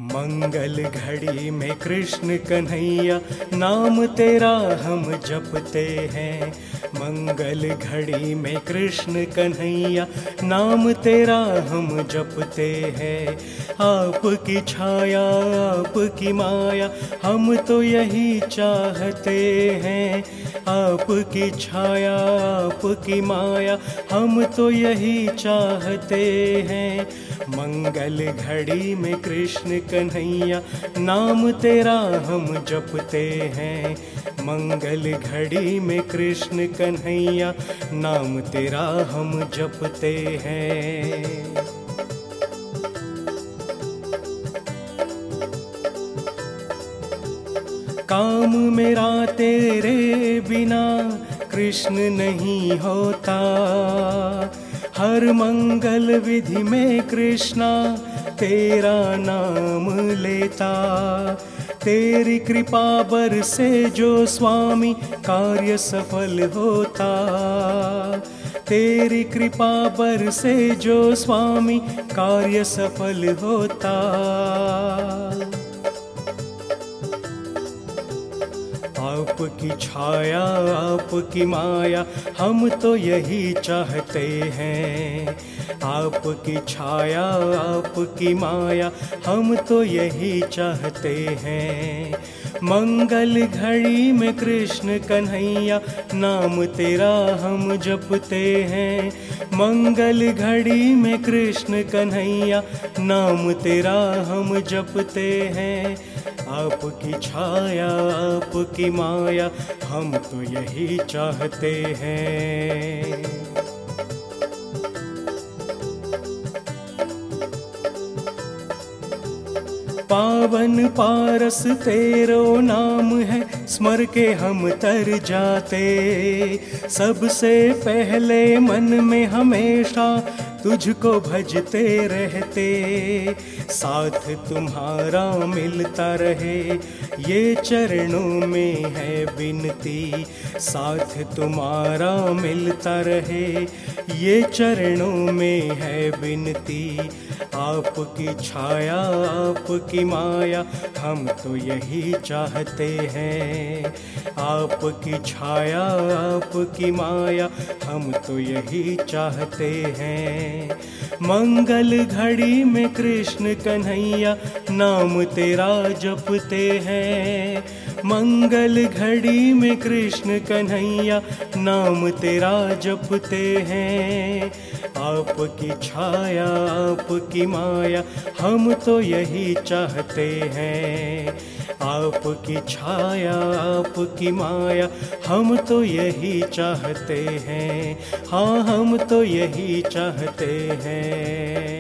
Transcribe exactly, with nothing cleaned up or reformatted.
मंगल घड़ी में कृष्ण कन्हैया नाम तेरा हम जपते हैं। मंगल घड़ी में कृष्ण कन्हैया नाम तेरा हम जपते हैं। आपकी छाया आपकी माया हम तो यही चाहते हैं। आपकी छाया आपकी माया हम तो यही चाहते हैं। मंगल घड़ी में कृष्ण कन्हैया नाम तेरा हम जपते हैं। मंगल घड़ी में कृष्ण कन्हैया नाम तेरा हम जपते हैं। काम मेरा तेरे बिना कृष्ण नहीं होता। हर मंगल विधि में कृष्णा तेरा नाम लेता। तेरी कृपा बरसे जो स्वामी कार्य सफल होता। तेरी कृपा बरसे जो स्वामी कार्य सफल होता। आपकी छाया आपकी माया हम तो यही चाहते हैं। आपकी छाया आपकी माया हम तो यही चाहते हैं। मंगल घड़ी में कृष्ण कन्हैया नाम तेरा हम जपते हैं। मंगल घड़ी में कृष्ण कन्हैया नाम तेरा हम जपते हैं। आपकी छाया आपकी माया हम तो यही चाहते हैं। पावन पारस तेरो नाम है स्मर के हम तर जाते। सबसे पहले मन में हमेशा तुझको भजते रहते। साथ तुम्हारा मिलता रहे ये चरणों में है विनती। साथ तुम्हारा मिलता रहे ये चरणों में है विनती। आपकी छाया आपकी माया हम तो यही चाहते हैं। आपकी छाया आपकी माया हम तो यही चाहते हैं। मंगल घड़ी में कृष्ण कन्हैया नाम तेरा जपते हैं। मंगल घड़ी में कृष्ण कन्हैया नाम तेरा जपते हैं। आपकी छाया आपकी माया हम तो यही चाहते हैं। आपकी छाया आपकी माया हम तो यही चाहते हैं। हाँ हम तो यही चाहते हैं।